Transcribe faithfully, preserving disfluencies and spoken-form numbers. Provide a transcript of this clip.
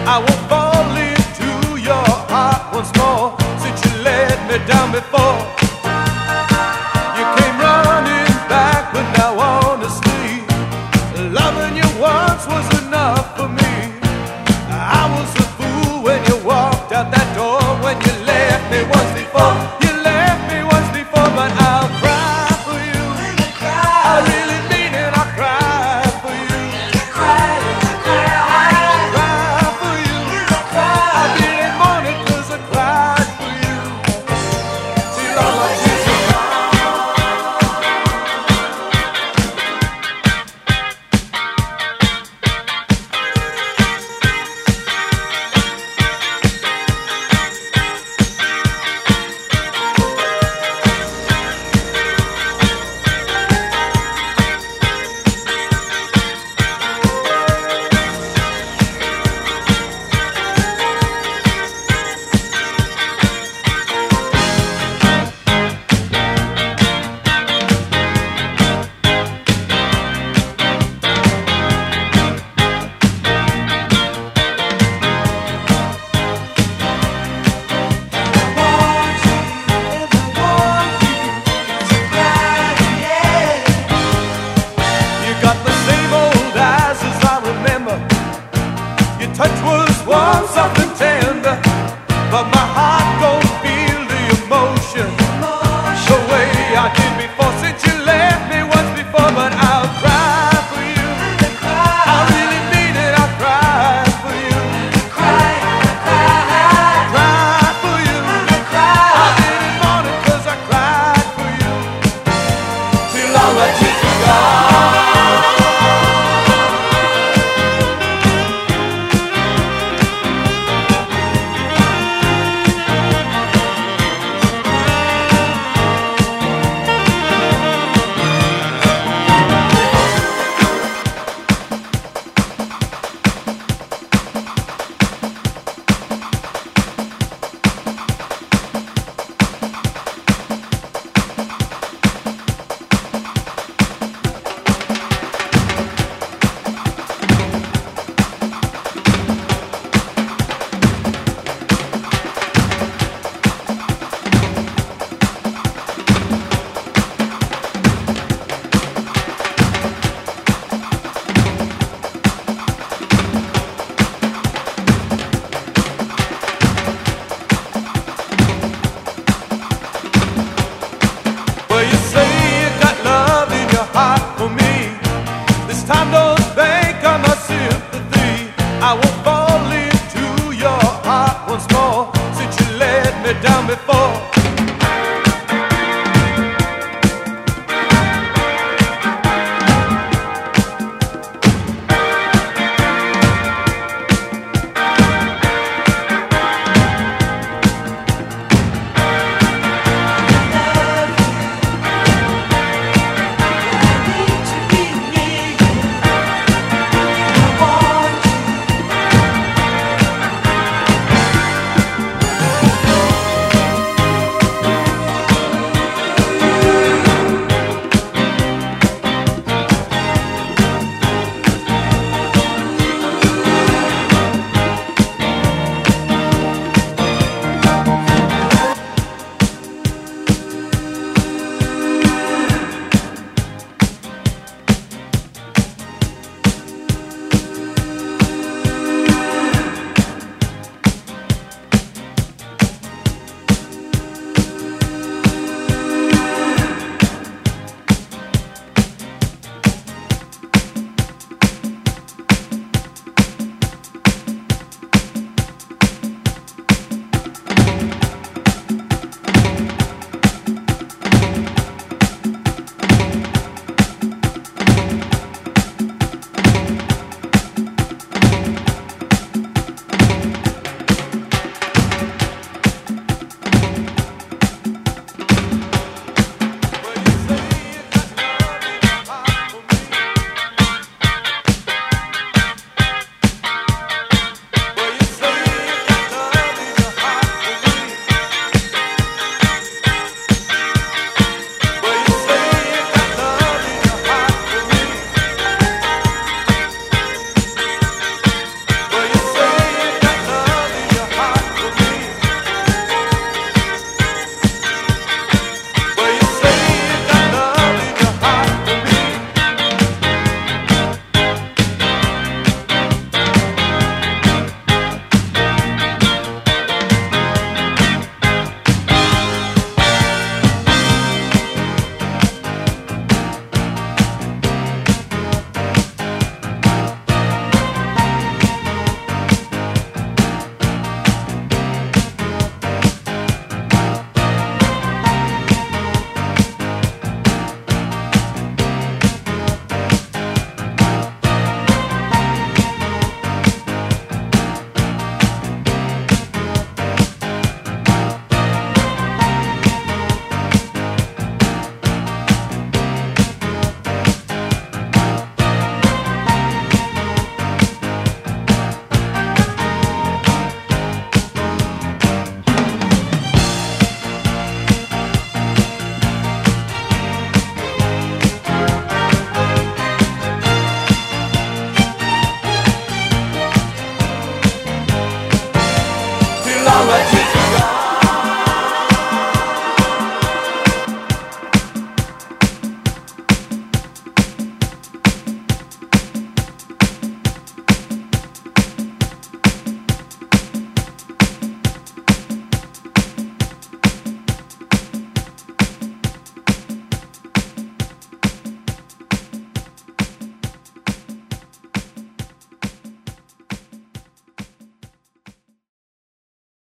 I won't fall into your heart once more, since you let me down before. You came running back, but now honestly, loving you once was enough for me. I was a fool when you walked out that door, when you left me once before. You left me once before, but I'll cry for you. I really mean it, I'll cry for you. I'll cry for you. I didn't want it 'cause I cried for you. Till all my tears are touch was warm, soft and tender, but my heart don't feel the emotion the way I did before. Since you left me once before, but I'll cry for you. I really mean it, I'll cry for you. Cry, cry, cry for you. I didn't want it 'cause I cried for you. Till all my tears are gone. Time don't bank on my sympathy. I won't fall into your heart once more, since you let me down before.